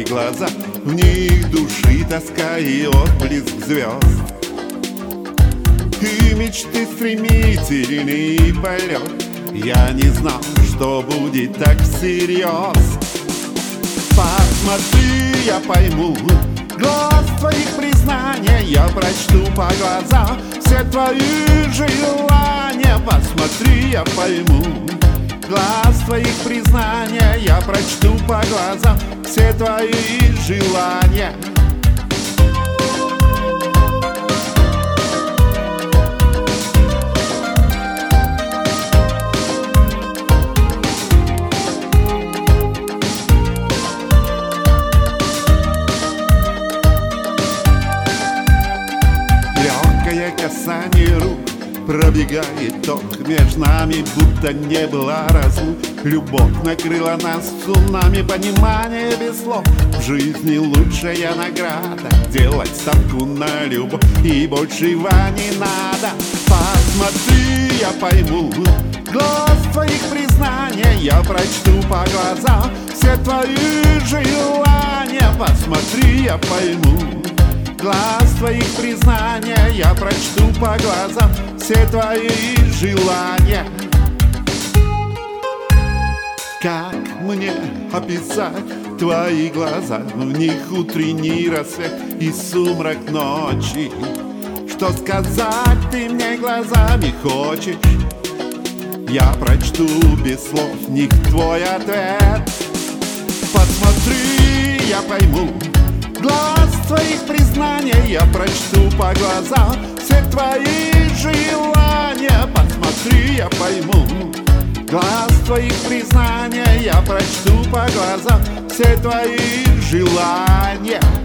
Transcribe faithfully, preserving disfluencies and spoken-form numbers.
глаза, в них души тоска и отблеск звезд. И мечты стремительный полет, я не знал, что будет так всерьез. Посмотри, я пойму, глаз твоих признания, я прочту по глазам все твои желания. Посмотри, я пойму, глаз твоих признания, я прочту по глазам все твои желания. Легкое касание рук, пробегает ток между нами, будто не было разлук. Любовь накрыла нас цунами, понимание без слов. В жизни лучшая награда — делать ставку на любовь, и большего не надо. Посмотри, я пойму, глаз твоих признания, я прочту по глазам все твои желания. Посмотри, я пойму, глаз твоих признания, я прочту по глазам все твои желания. Как мне описать твои глаза? В них утренний рассвет и сумрак ночи. Что сказать ты мне глазами хочешь? Я прочту без слов в них твой ответ. Посмотри, я пойму, глаз твоих признания, я прочту по глазам все твои желания. Посмотри, я пойму, глаз твоих признания, я прочту по глазам все твои желания.